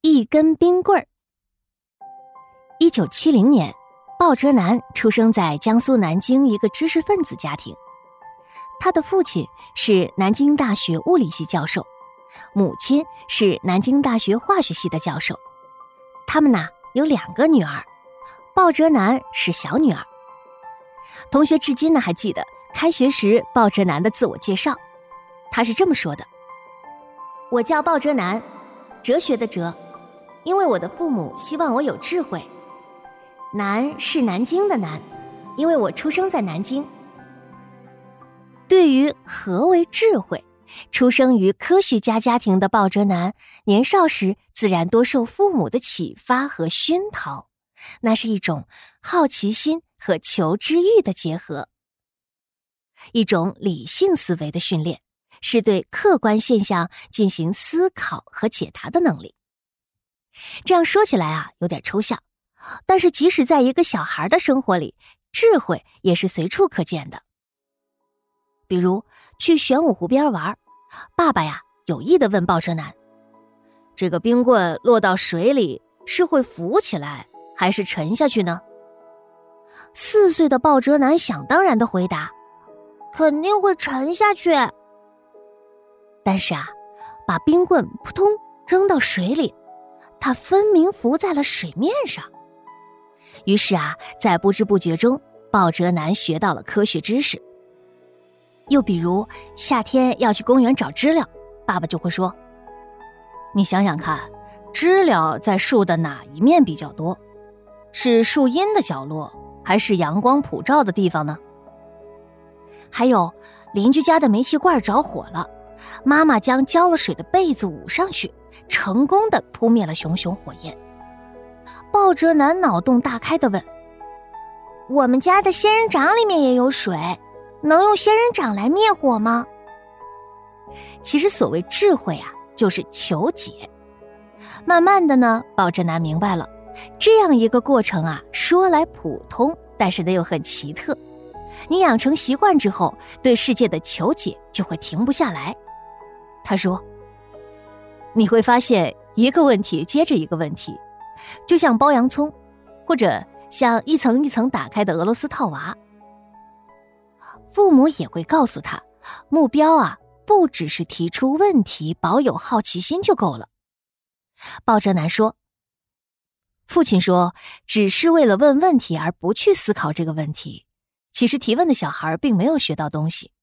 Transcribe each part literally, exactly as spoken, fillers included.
一根冰棍儿。一九七零年，鲍哲南出生在江苏南京一个知识分子家庭。他的父亲是南京大学物理系教授，母亲是南京大学化学系的教授。他们呢有两个女儿，鲍哲南是小女儿。同学至今呢还记得开学时鲍哲南的自我介绍，他是这么说的：我叫鲍哲南，哲学的哲，因为我的父母希望我有智慧。南是南京的南，因为我出生在南京。对于何为智慧，出生于科学家家庭的鲍哲南年少时自然多受父母的启发和熏陶，那是一种好奇心和求知欲的结合，一种理性思维的训练，是对客观现象进行思考和解答的能力。这样说起来啊，有点抽象，但是即使在一个小孩的生活里，智慧也是随处可见的。比如去玄武湖边玩，爸爸呀有意地问鲍哲南，这个冰棍落到水里是会浮起来还是沉下去呢？四岁的鲍哲南想当然地回答，肯定会沉下去。但是啊，把冰棍扑通扔到水里，它分明浮在了水面上。于是啊，在不知不觉中，鲍哲南学到了科学知识。又比如夏天要去公园找知了，爸爸就会说，你想想看，知了在树的哪一面比较多？是树荫的角落，还是阳光普照的地方呢？还有邻居家的煤气罐着火了，妈妈将浇了水的被子捂上去，成功地扑灭了熊熊火焰。鲍哲南脑洞大开地问，我们家的仙人掌里面也有水，能用仙人掌来灭火吗？其实所谓智慧啊，就是求解。慢慢的呢，鲍哲南明白了，这样一个过程啊，说来普通，但是呢又很奇特。你养成习惯之后，对世界的求解就会停不下来。他说，你会发现一个问题接着一个问题，就像剥洋葱，或者像一层一层打开的俄罗斯套娃。父母也会告诉他，目标啊，不只是提出问题，保有好奇心就够了。鲍哲南说，父亲说，只是为了问问题而不去思考这个问题，其实提问的小孩并没有学到东西。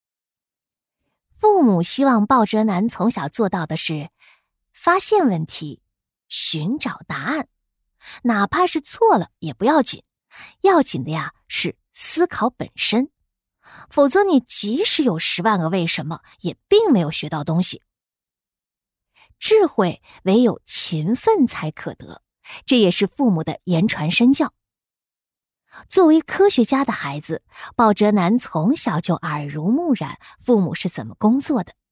父母希望鲍哲南从小做到的是发现问题，寻找答案，哪怕是错了也不要紧，要紧的呀是思考本身。否则你即使有十万个为什么，也并没有学到东西。智慧唯有勤奋才可得，这也是父母的言传身教。作为科学家的孩子，鲍哲南从小就耳濡目染父母是怎么工作的。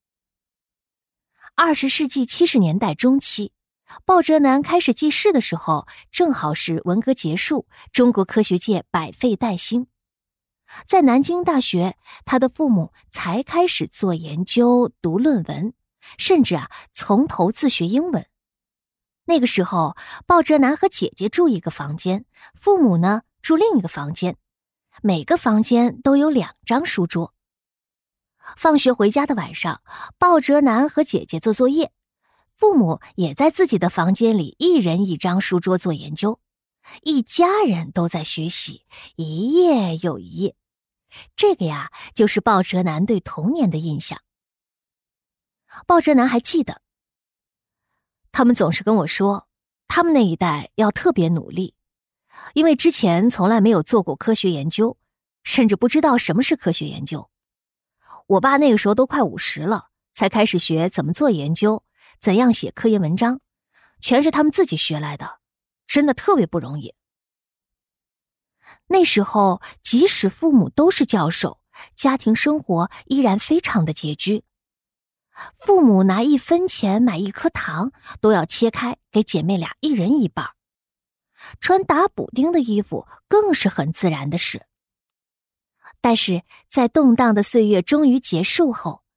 二十世纪七十年代中期，鲍哲南开始记事的时候，正好是文革结束，中国科学界百废待兴。在南京大学，他的父母才开始做研究、读论文，甚至啊从头自学英文。那个时候，鲍哲南和姐姐住一个房间，父母呢住另一个房间，每个房间都有两张书桌。放学回家的晚上，鲍哲南和姐姐做作业，父母也在自己的房间里一人一张书桌做研究。一家人都在学习，一页又一页。这个呀，就是鲍哲南对童年的印象。鲍哲南还记得，他们总是跟我说，他们那一代要特别努力，因为之前从来没有做过科学研究，甚至不知道什么是科学研究。我爸那个时候都快五十了，才开始学怎么做研究，怎样写科研文章，全是他们自己学来的。真的特别不容易。那时候，即使父母都是教授，家庭生活依然非常的拮据。父母拿一分钱买一颗糖，都要切开给姐妹俩一人一半。穿打补丁的衣服更是很自然的事。但是在动荡的岁月终于结束后，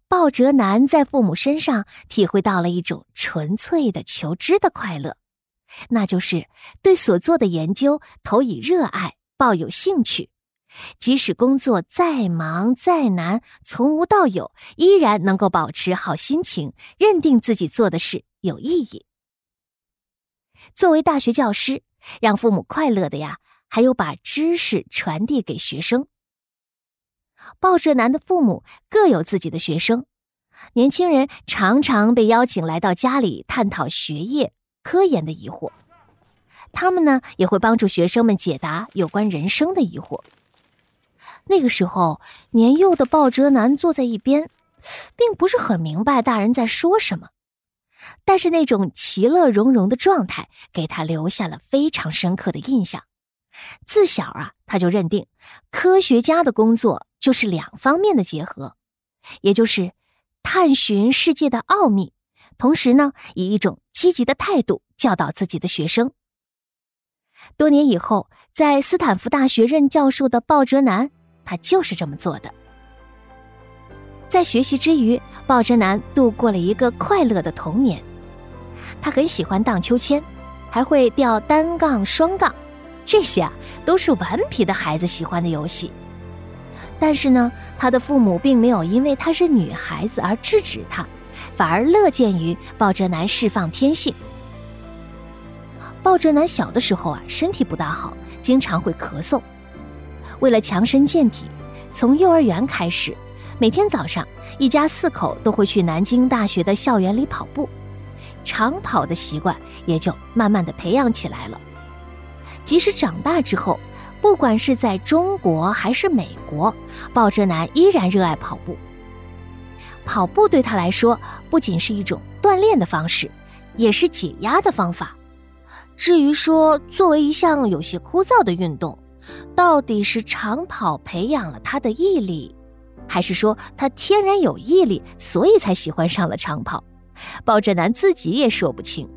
鲍哲南在父母身上体会到了一种纯粹的求知的快乐，那就是对所做的研究投以热爱，抱有兴趣，即使工作再忙再难，从无到有，依然能够保持好心情，认定自己做的事有意义。作为大学教师，让父母快乐的呀，还有把知识传递给学生。鲍哲南的父母各有自己的学生，年轻人常常被邀请来到家里探讨学业、科研的疑惑。他们呢，也会帮助学生们解答有关人生的疑惑。那个时候，年幼的鲍哲南坐在一边，并不是很明白大人在说什么，但是那种其乐融融的状态给他留下了非常深刻的印象。自小啊，他就认定科学家的工作就是两方面的结合，也就是探寻世界的奥秘，同时呢，以一种积极的态度教导自己的学生。多年以后，在斯坦福大学任教授的鲍哲南，他就是这么做的。在学习之余，鲍哲南度过了一个快乐的童年。他很喜欢荡秋千，还会吊单杠、双杠，这些啊都是顽皮的孩子喜欢的游戏。但是呢，他的父母并没有因为她是女孩子而制止她，反而乐见于鲍哲南释放天性。鲍哲南小的时候啊，身体不大好，经常会咳嗽。为了强身健体，从幼儿园开始，每天早上一家四口都会去南京大学的校园里跑步，长跑的习惯也就慢慢的培养起来了。即使长大之后，不管是在中国还是美国，鲍哲南依然热爱跑步。跑步对他来说，不仅是一种锻炼的方式，也是解压的方法。至于说作为一项有些枯燥的运动，到底是长跑培养了他的毅力，还是说他天然有毅力，所以才喜欢上了长跑，鲍哲南自己也说不清。